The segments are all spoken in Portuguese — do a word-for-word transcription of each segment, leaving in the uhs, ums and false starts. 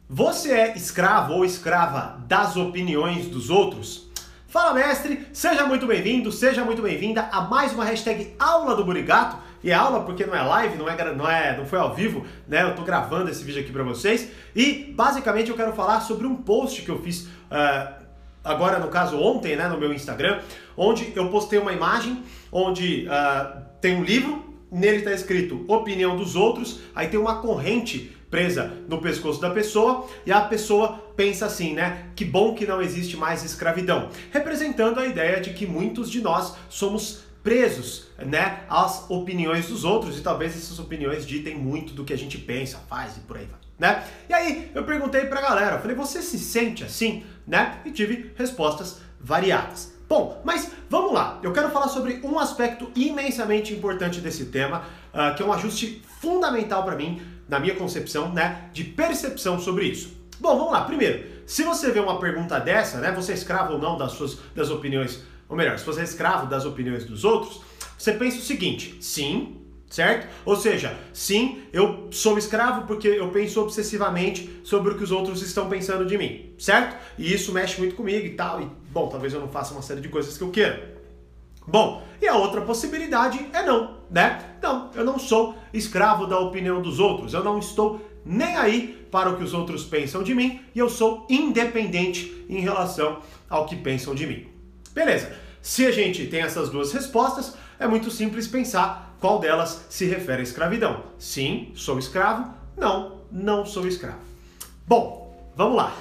Você é escravo ou escrava das opiniões dos outros? Fala, mestre! Seja muito bem-vindo, seja muito bem-vinda a mais uma hashtag Aula do Burigato. E é aula porque não é live, não, é, não, é, não foi ao vivo, né? Eu tô gravando esse vídeo aqui pra vocês. E, basicamente, eu quero falar sobre um post que eu fiz uh, agora, no caso, ontem, né? No meu Instagram, onde eu postei uma imagem onde uh, tem um livro, nele tá escrito Opinião dos Outros, aí tem uma corrente presa no pescoço da pessoa e a pessoa pensa assim, né? Que bom que não existe mais escravidão. Representando a ideia de que muitos de nós somos presos, né, às opiniões dos outros e talvez essas opiniões ditem muito do que a gente pensa, faz e por aí vai, né? E aí eu perguntei pra galera, eu falei, você se sente assim, né? E tive respostas variadas. Bom, mas vamos lá, eu quero falar sobre um aspecto imensamente importante desse tema, uh, que é um ajuste fundamental para mim, na minha concepção, né, de percepção sobre isso. Bom, vamos lá, primeiro, se você vê uma pergunta dessa, né, você é escravo ou não das suas das opiniões, ou melhor, se você é escravo das opiniões dos outros, você pensa o seguinte, sim, certo? Ou seja, sim, eu sou escravo porque eu penso obsessivamente sobre o que os outros estão pensando de mim, certo? E isso mexe muito comigo e tal, e bom, talvez eu não faça uma série de coisas que eu queira. Bom, e a outra possibilidade é não, né? Não, eu não sou escravo da opinião dos outros, eu não estou nem aí para o que os outros pensam de mim e eu sou independente em relação ao que pensam de mim. Beleza, se a gente tem essas duas respostas, é muito simples pensar qual delas se refere à escravidão. Sim, sou escravo, não, não sou escravo. Bom, vamos lá.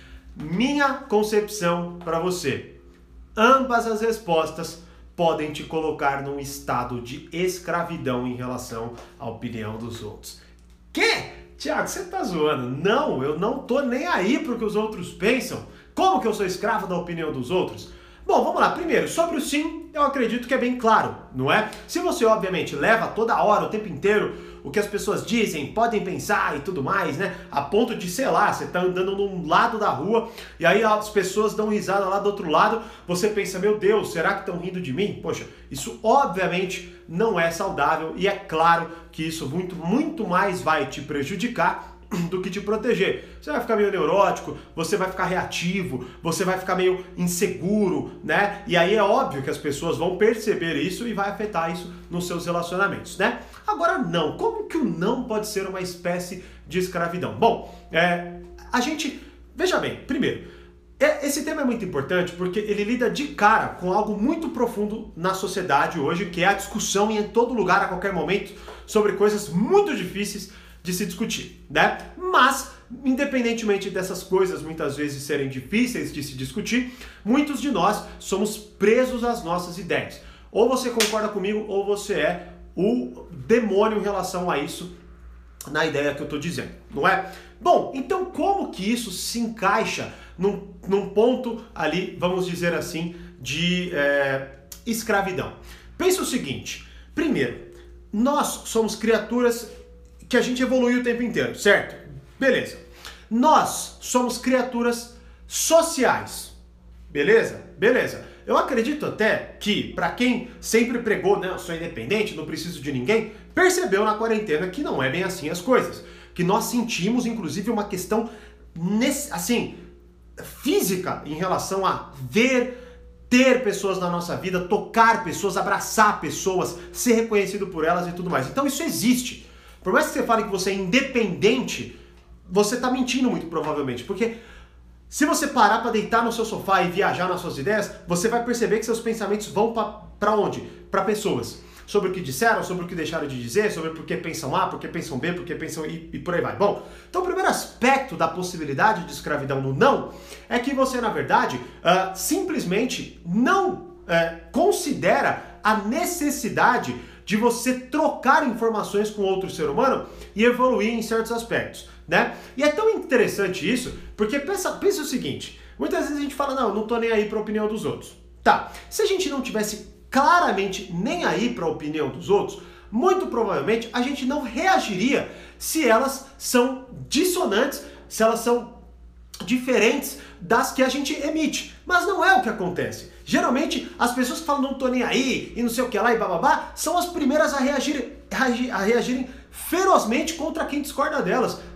Minha concepção para você. Ambas as respostas podem te colocar num estado de escravidão em relação à opinião dos outros. Quê? Tiago, você tá zoando? Não, eu não tô nem aí pro que os outros pensam. Como que eu sou escravo da opinião dos outros? Bom, vamos lá. Primeiro, sobre o sim, eu acredito que é bem claro, não é? Se você, obviamente, leva toda hora, o tempo inteiro, o que as pessoas dizem, podem pensar e tudo mais, né? A ponto de, sei lá, você tá andando num lado da rua e aí as pessoas dão risada lá do outro lado, você pensa, meu Deus, será que estão rindo de mim? Poxa, isso obviamente não é saudável e é claro que isso muito, muito mais vai te prejudicar do que te proteger. Você vai ficar meio neurótico, você vai ficar reativo, você vai ficar meio inseguro, né? E aí é óbvio que as pessoas vão perceber isso e vai afetar isso nos seus relacionamentos, né? Agora não, como que o não pode ser uma espécie de escravidão? Bom, é, a gente, veja bem, primeiro, é, esse tema é muito importante porque ele lida de cara com algo muito profundo na sociedade hoje, que é a discussão em todo lugar, a qualquer momento, sobre coisas muito difíceis de se discutir, né? Mas, independentemente dessas coisas muitas vezes serem difíceis de se discutir, muitos de nós somos presos às nossas ideias. Ou você concorda comigo, ou você é o demônio em relação a isso, na ideia que eu estou dizendo, não é? Bom, então como que isso se encaixa num, num ponto ali, vamos dizer assim, de é, escravidão? Pensa o seguinte, primeiro, nós somos criaturas que a gente evolui o tempo inteiro, certo? Beleza. Nós somos criaturas sociais, beleza? Beleza. Eu acredito até que, para quem sempre pregou, né, eu sou independente, não preciso de ninguém, percebeu na quarentena que não é bem assim as coisas. Que nós sentimos, inclusive, uma questão, assim, física em relação a ver, ter pessoas na nossa vida, tocar pessoas, abraçar pessoas, ser reconhecido por elas e tudo mais. Então isso existe. Por mais que você fale que você é independente, você está mentindo muito provavelmente, porque se você parar para deitar no seu sofá e viajar nas suas ideias, você vai perceber que seus pensamentos vão para onde? Para pessoas. Sobre o que disseram, sobre o que deixaram de dizer, sobre por que pensam A, por que pensam B, por que pensam I e por aí vai. Bom, então o primeiro aspecto da possibilidade de escravidão no não é que você, na verdade, uh, simplesmente não uh, considera a necessidade de você trocar informações com outro ser humano e evoluir em certos aspectos, né? E é tão interessante isso, porque pensa, pensa o seguinte, muitas vezes a gente fala, não, eu não tô nem aí para a opinião dos outros. Tá, se a gente não tivesse claramente nem aí para a opinião dos outros, muito provavelmente a gente não reagiria se elas são dissonantes, se elas são diferentes das que a gente emite. Mas não é o que acontece. Geralmente, as pessoas que falam não tô nem aí, e não sei o que lá, e bababá, são as primeiras a reagirem, a reagirem ferozmente contra quem discorda delas. Mas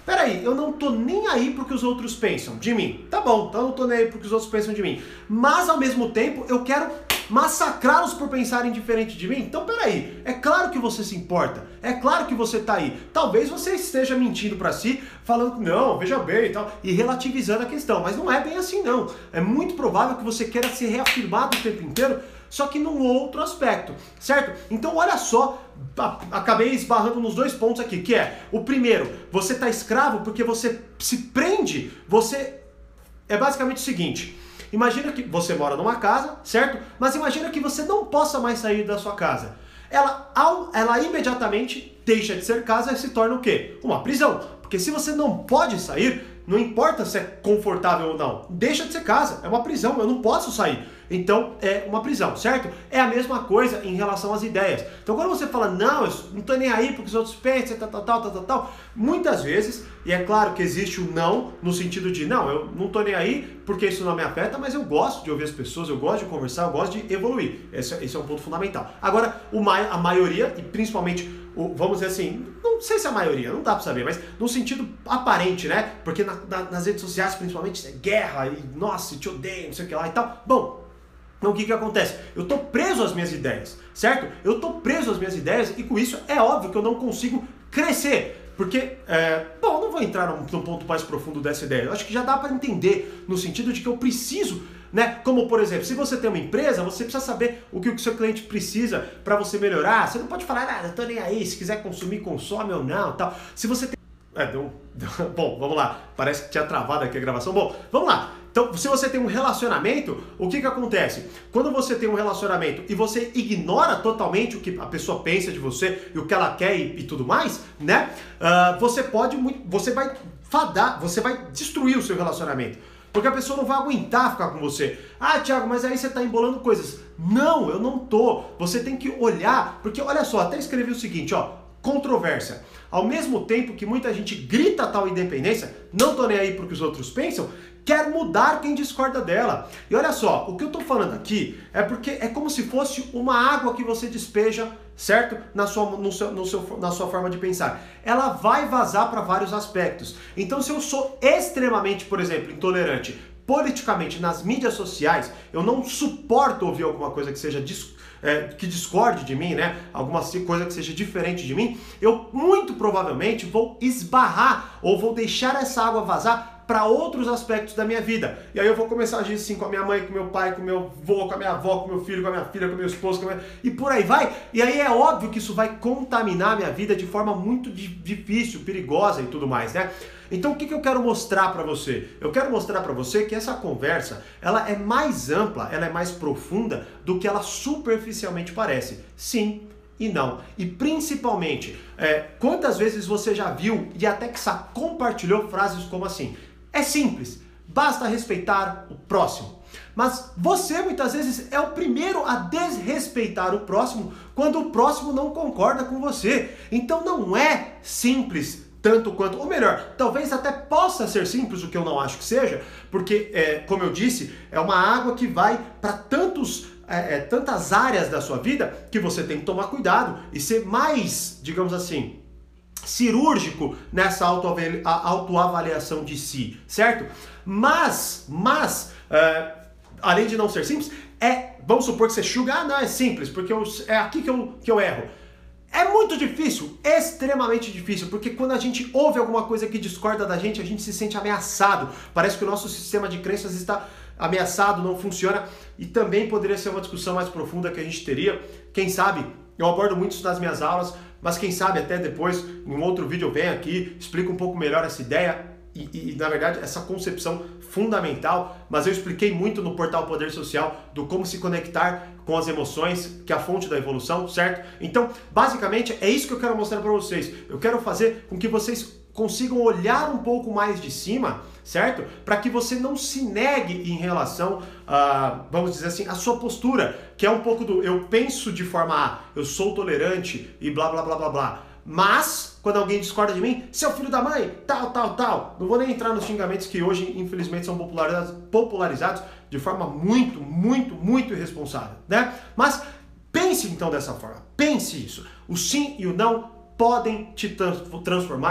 peraí, eu não tô nem aí pro que os outros pensam de mim. Tá bom, então eu não tô nem aí pro que os outros pensam de mim. Mas ao mesmo tempo eu quero massacrá-los por pensarem diferente de mim? Então peraí, é claro que você se importa, é claro que você tá aí. Talvez você esteja mentindo pra si, falando que não, veja bem e tal, e relativizando a questão, mas não é bem assim não. É muito provável que você queira se reafirmar o tempo inteiro, só que num outro aspecto, certo? Então olha só, acabei esbarrando nos dois pontos aqui, que é, o primeiro, você tá escravo porque você se prende, você... É basicamente o seguinte... Imagina que você mora numa casa, certo? Mas imagina que você não possa mais sair da sua casa. Ela, ao, ela imediatamente deixa de ser casa e se torna o quê? Uma prisão. Porque se você não pode sair, não importa se é confortável ou não, deixa de ser casa, é uma prisão, eu não posso sair. Então é uma prisão, certo? É a mesma coisa em relação às ideias. Então quando você fala, não, eu não tô nem aí porque os outros pensam, tal, tal, tal, tal, tal, tal, muitas vezes, e é claro que existe o não, no sentido de, não, eu não tô nem aí porque isso não me afeta, mas eu gosto de ouvir as pessoas, eu gosto de conversar, eu gosto de evoluir. Esse, esse é um ponto fundamental. Agora, o, a maioria, e principalmente, o, vamos dizer assim, não sei se é a maioria, não dá pra saber, mas no sentido aparente, né? Porque na, na, nas redes sociais, principalmente, é guerra e, nossa, te odeio, não sei o que lá e tal. Bom, então o que que acontece? Eu tô preso às minhas ideias, certo? Eu tô preso às minhas ideias e com isso é óbvio que eu não consigo crescer. Porque, é, bom, não vou entrar num, num ponto mais profundo dessa ideia. Eu acho que já dá para entender no sentido de que eu preciso, né? Como, por exemplo, se você tem uma empresa, você precisa saber o que o seu cliente precisa para você melhorar. Você não pode falar, ah, eu tô nem aí, se quiser consumir, consome ou não, tal. Se você tem... É, deu, deu... Bom, vamos lá. Parece que tinha travado aqui a gravação. Bom, vamos lá. Então, se você tem um relacionamento, o que que acontece? Quando você tem um relacionamento e você ignora totalmente o que a pessoa pensa de você e o que ela quer e, e tudo mais, né? Uh, você pode, você vai fadar, você vai destruir o seu relacionamento. Porque a pessoa não vai aguentar ficar com você. Ah, Thiago, mas aí você tá embolando coisas. Não, eu não tô. Você tem que olhar, porque olha só, até escrevi o seguinte, ó, controvérsia. Ao mesmo tempo que muita gente grita tal independência, não tô nem aí pro que os outros pensam, quer mudar quem discorda dela. E olha só, o que eu tô falando aqui é porque é como se fosse uma água que você despeja, certo? Na sua, no seu, no seu, na sua forma de pensar. Ela vai vazar para vários aspectos. Então se eu sou extremamente, por exemplo, intolerante politicamente nas mídias sociais, eu não suporto ouvir alguma coisa que seja discutida, É, que discorde de mim, né? Alguma coisa que seja diferente de mim, eu muito provavelmente vou esbarrar ou vou deixar essa água vazar para outros aspectos da minha vida. E aí eu vou começar a agir assim com a minha mãe, com meu pai, com meu avô, com a minha avó, com meu filho, com a minha filha, com meu esposo, com a minha... e por aí vai. E aí é óbvio que isso vai contaminar a minha vida de forma muito difícil, perigosa e tudo mais, né? Então o que que eu quero mostrar para você? Eu quero mostrar para você que essa conversa, ela é mais ampla, ela é mais profunda do que ela superficialmente parece. Sim e não. E principalmente, é, quantas vezes você já viu e até que compartilhou frases como assim? É simples, basta respeitar o próximo. Mas você muitas vezes é o primeiro a desrespeitar o próximo quando o próximo não concorda com você. Então não é simples tanto quanto, ou melhor, talvez até possa ser simples, o que eu não acho que seja, porque, é, como eu disse, é uma água que vai para tantos, é, é, tantas áreas da sua vida que você tem que tomar cuidado e ser mais, digamos assim, cirúrgico nessa autoavali- autoavaliação de si, certo? Mas, mas, é, além de não ser simples, é, vamos supor que você julga, ah, não, é simples, porque eu, é aqui que eu, que eu erro. É muito difícil, extremamente difícil, porque quando a gente ouve alguma coisa que discorda da gente, a gente se sente ameaçado. Parece que o nosso sistema de crenças está ameaçado, não funciona. E também poderia ser uma discussão mais profunda que a gente teria. Quem sabe, eu abordo muito isso nas minhas aulas, mas quem sabe até depois, em um outro vídeo eu venho aqui, explico um pouco melhor essa ideia e, e, na verdade, essa concepção fundamental, mas eu expliquei muito no portal Poder Social do como se conectar com as emoções, que é a fonte da evolução, certo? Então, basicamente, é isso que eu quero mostrar para vocês. Eu quero fazer com que vocês consigam olhar um pouco mais de cima, certo? Para que você não se negue em relação a, vamos dizer assim, a sua postura, que é um pouco do eu penso de forma A, eu sou tolerante e blá blá blá blá blá. Mas, quando alguém discorda de mim, seu filho da mãe, tal, tal, tal. Não vou nem entrar nos xingamentos que hoje, infelizmente, são popularizados, popularizados de forma muito, muito, muito irresponsável, né? Mas pense então dessa forma, pense isso. O sim e o não podem te transformar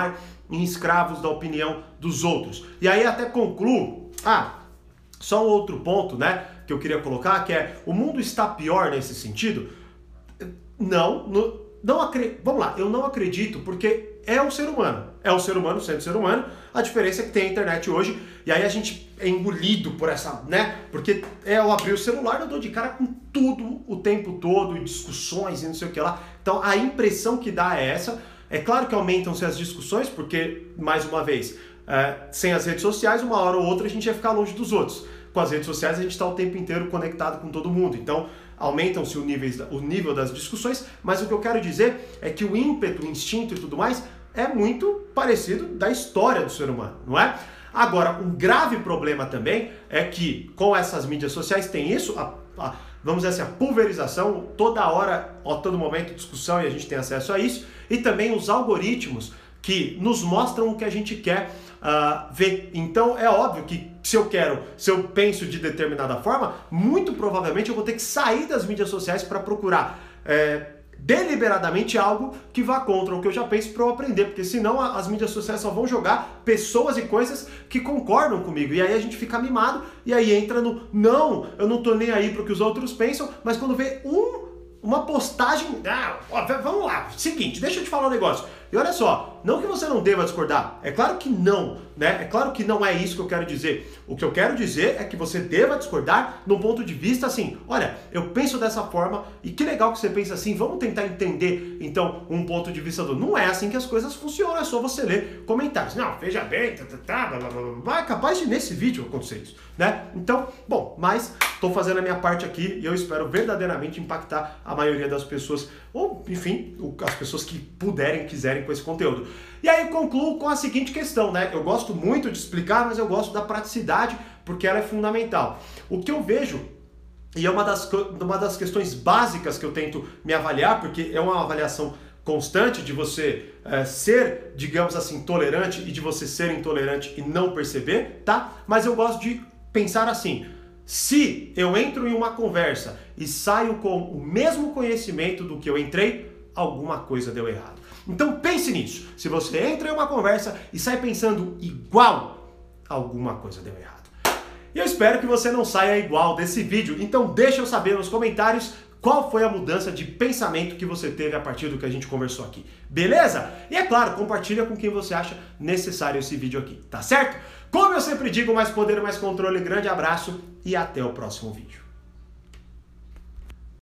em escravos da opinião dos outros. E aí até concluo, ah, só um outro ponto, né, que eu queria colocar, que é, o mundo está pior nesse sentido? Não, não, não acredito, vamos lá, eu não acredito, porque é o ser humano, é o ser humano sendo ser humano, a diferença é que tem a internet hoje, e aí a gente é engolido por essa, né, porque é eu abrir o celular, eu dou de cara com tudo o tempo todo, e discussões e não sei o que lá, então a impressão que dá é essa. É claro que aumentam-se as discussões, porque, mais uma vez, é, sem as redes sociais, uma hora ou outra a gente ia ficar longe dos outros. Com as redes sociais a gente está o tempo inteiro conectado com todo mundo, então aumentam-se o, o nível das discussões, mas o que eu quero dizer é que o ímpeto, o instinto e tudo mais é muito parecido da história do ser humano, não é? Agora, um grave problema também é que com essas mídias sociais tem isso, a, a, vamos dizer assim, a pulverização, toda hora, a todo momento, discussão, e a gente tem acesso a isso, e também os algoritmos que nos mostram o que a gente quer uh, ver. Então é óbvio que se eu quero, se eu penso de determinada forma, muito provavelmente eu vou ter que sair das mídias sociais para procurar é, deliberadamente algo que vá contra o que eu já penso para eu aprender, porque senão as mídias sociais só vão jogar pessoas e coisas que concordam comigo, e aí a gente fica mimado, e aí entra no, não, eu não tô nem aí pro que os outros pensam, mas quando vê um, uma postagem, ah, ó, vamos lá, seguinte, deixa eu te falar um negócio, e olha só, não que você não deva discordar, é claro que não, né, é claro que não é isso que eu quero dizer, o que eu quero dizer é que você deva discordar num ponto de vista assim, olha, eu penso dessa forma, e que legal que você pensa assim, vamos tentar entender, então, um ponto de vista do, não é assim que as coisas funcionam, é só você ler comentários, não, veja bem, tá, tá, tá, blá, blá, blá, blá. É capaz de nesse vídeo acontecer isso, né, então, bom, mas estou fazendo a minha parte aqui, e eu espero verdadeiramente impactar a maioria das pessoas, ou, enfim, as pessoas que puderem, quiserem com esse conteúdo. E aí eu concluo com a seguinte questão, né? Eu gosto muito de explicar, mas eu gosto da praticidade, porque ela é fundamental. O que eu vejo, e é uma das, uma das questões básicas que eu tento me avaliar, porque é uma avaliação constante de você é, ser, digamos assim, tolerante e de você ser intolerante e não perceber, tá? Mas eu gosto de pensar assim, se eu entro em uma conversa e saio com o mesmo conhecimento do que eu entrei, alguma coisa deu errado. Então pense nisso. Se você entra em uma conversa e sai pensando igual, alguma coisa deu errado. E eu espero que você não saia igual desse vídeo. Então deixa eu saber nos comentários qual foi a mudança de pensamento que você teve a partir do que a gente conversou aqui. Beleza? E é claro, compartilha com quem você acha necessário esse vídeo aqui, tá certo? Como eu sempre digo, mais poder, mais controle, grande abraço e até o próximo vídeo.